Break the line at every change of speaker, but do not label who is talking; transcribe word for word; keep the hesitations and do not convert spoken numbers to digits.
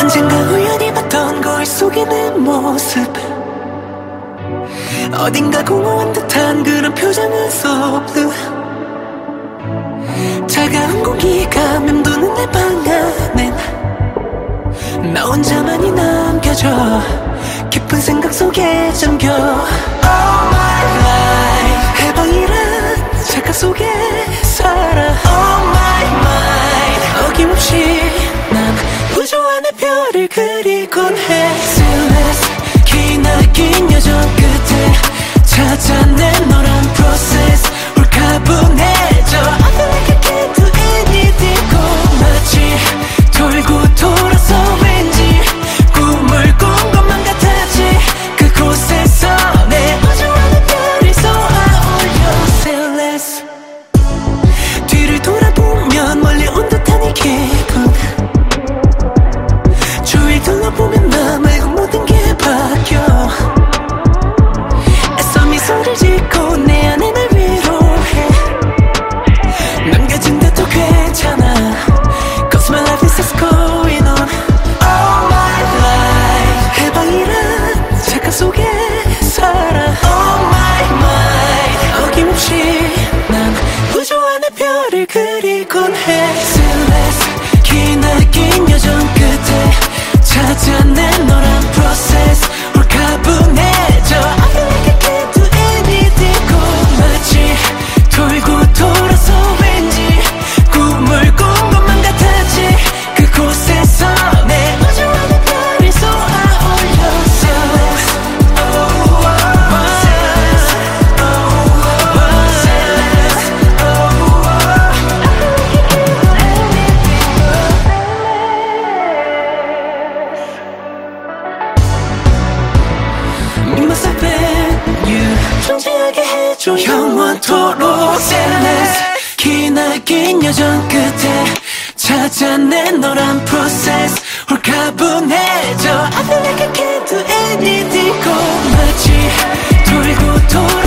언젠가 우연히 봤던 거울 속의 내 모습, 어딘가 공허한 듯한 그런 표정은 so blue. 차가운 공기가 맴도는 내 방 안엔 나 혼자만이 남겨져 깊은 생각 속에 잠겨. All my life 해방이란 착각 속에 살아. All my mind 어김없이 난 우주 안의 별을 그리곤 해. Endless 기나긴 여정 끝에 찾아낸 너란 process 홀가분해져. I feel like I can't do anything. 마치 돌고 돌아서 왠지 꿈을 꾼 것만 같았지. 그곳에서 내 우주 안의 별이 쏘아올려. Endless 뒤를 돌아보면 멀리 온 듯한 이 기분, 주위를 둘러보면 나 말고 모든 게 바뀌어. 애써 미소를 짓고 내 안에 날 위로해. 남겨진데도 괜찮아 Cause my life is just going on. All my life 해방이란 착각 속에 살아. All my mind 어김없이 난 우주 안의 별을 그리곤 해. Endless 기나긴 여정 끝에 찾아낸 너란 process 홀가분해져. I feel like I can't do anything. 마치 돌고 돌아서 왠지 꿈을 꾼 것만 같았지. 그곳에서 내 우주 안의 별이 쏘아올려. Endless oh oh oh Endless oh oh oh Endless oh oh oh. Me myself and you 존재하게 해줘 영원토록. Endless 기나긴 여정 끝에 찾아낸 너란 process 홀가분해져. I feel like I can't do anything. 마치 돌고 돌아